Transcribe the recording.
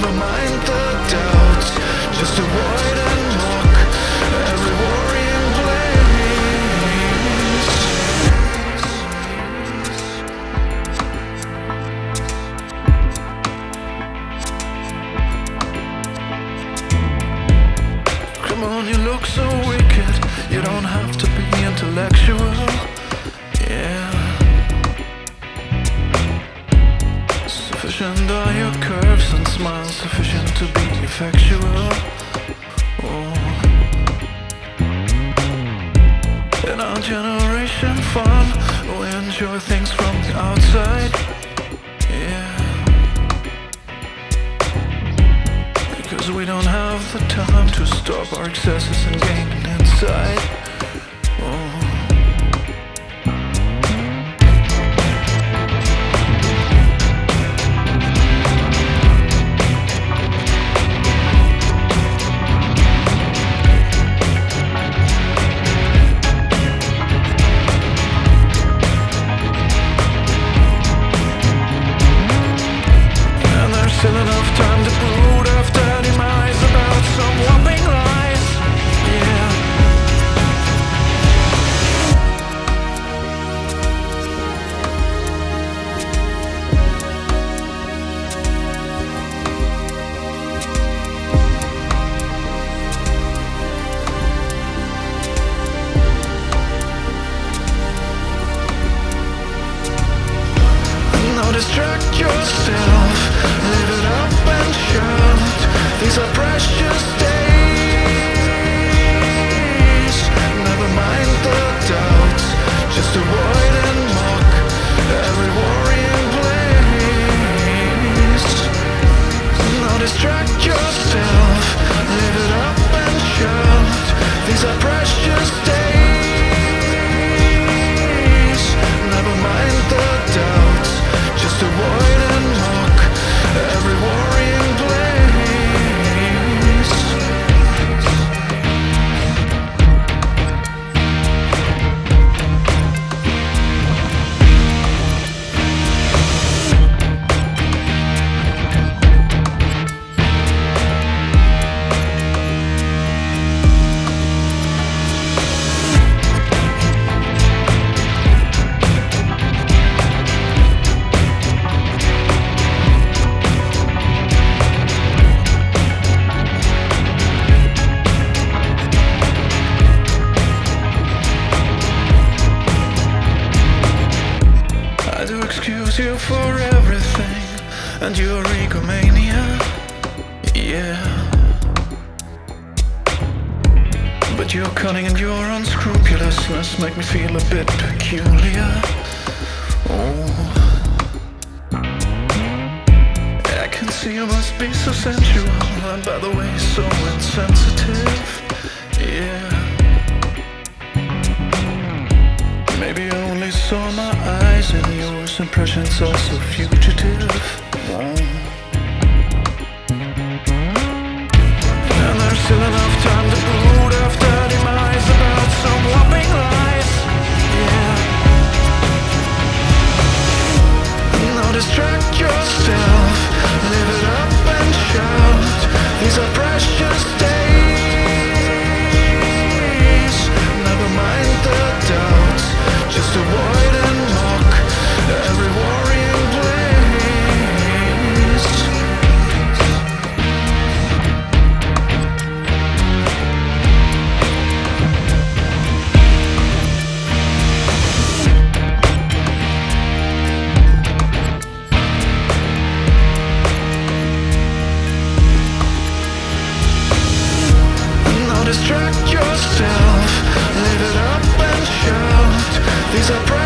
Never mind the doubts, just avoid and mock every worrying place. Come on, you look so wicked. You don't have to be intellectual. Yeah. Sufficient are your curves and smiles, sufficient to be effectual. Oh. In our generation fun, we enjoy things from the outside. Yeah. Because we don't have the time to stop our excesses and gain an insight. Oh. Still enough time to brood after demise about some whopping lies. Yeah. Now distract yourself, live it up and shout. These are precious days. Never mind the doubts, just avoid and mock every worrying place. Now distract yourself, live it up and shout. These are precious days. Never mind the doubts, just avoid and mock every worrying place. I do excuse you for everything and your egomania, yeah. But your cunning and your unscrupulousness make me feel a bit peculiar. Oh, I can see you must be so sensual, and by the way, so insensitive, yeah. Maybe I only saw my eyes and yours, impressions are so fugitive. And there's still enough time to brood after demise about some whopping lies. Yeah. Now distract yourself, live it up and shout. These are precious days. Never mind the doubts, just avoid and mock every worrying place. Now distract yourself, live it up and shout. These are